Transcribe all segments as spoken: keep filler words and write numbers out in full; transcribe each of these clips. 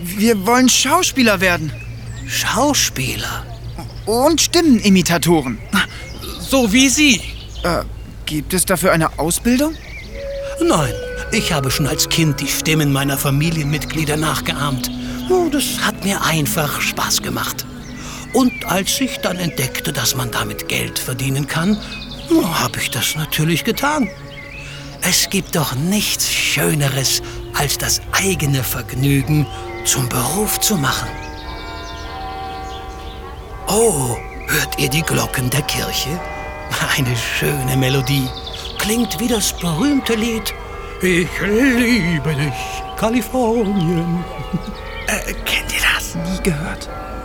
Wir wollen Schauspieler werden. Schauspieler? Und Stimmenimitatoren. So wie Sie. Äh, gibt es dafür eine Ausbildung? Nein, ich habe schon als Kind die Stimmen meiner Familienmitglieder nachgeahmt. Oh, das hat mir einfach Spaß gemacht. Und als ich dann entdeckte, dass man damit Geld verdienen kann, habe ich das natürlich getan. Es gibt doch nichts Schöneres, als das eigene Vergnügen zum Beruf zu machen. Oh, hört ihr die Glocken der Kirche? Eine schöne Melodie. Klingt wie das berühmte Lied Ich liebe dich, Kalifornien. Äh, kennt ihr das? Nie gehört.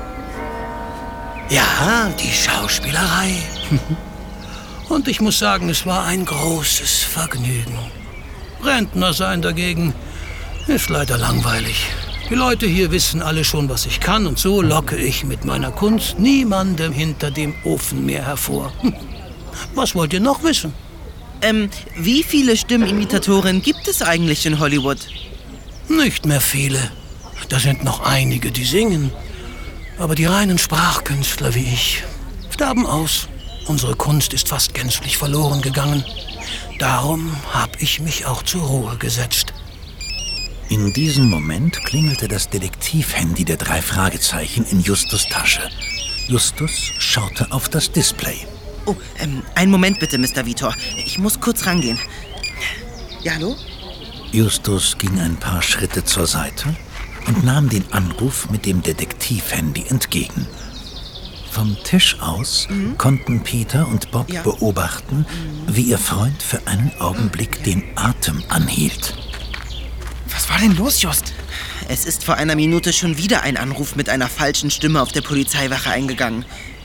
Ja, die Schauspielerei. Und ich muss sagen, es war ein großes Vergnügen. Rentner sein dagegen ist leider langweilig. Die Leute hier wissen alle schon, was ich kann, und so locke ich mit meiner Kunst niemandem hinter dem Ofen mehr hervor. Was wollt ihr noch wissen? Ähm, wie viele Stimmenimitatoren gibt es eigentlich in Hollywood? Nicht mehr viele. Da sind noch einige, die singen. Aber die reinen Sprachkünstler wie ich sterben aus. Unsere Kunst ist fast gänzlich verloren gegangen. Darum habe ich mich auch zur Ruhe gesetzt. In diesem Moment klingelte das Detektivhandy der drei Fragezeichen in Justus' Tasche. Justus schaute auf das Display. Oh, ähm, einen Moment bitte, Mister Vitor. Ich muss kurz rangehen. Ja, hallo? Justus ging ein paar Schritte zur Seite und nahm den Anruf mit dem Detektivhandy entgegen. Vom Tisch aus mhm. konnten Peter und Bob ja. beobachten, wie ihr Freund für einen Augenblick den Atem anhielt. Was war denn los, Just? Es ist vor einer Minute schon wieder ein Anruf mit einer falschen Stimme auf der Polizeiwache eingegangen.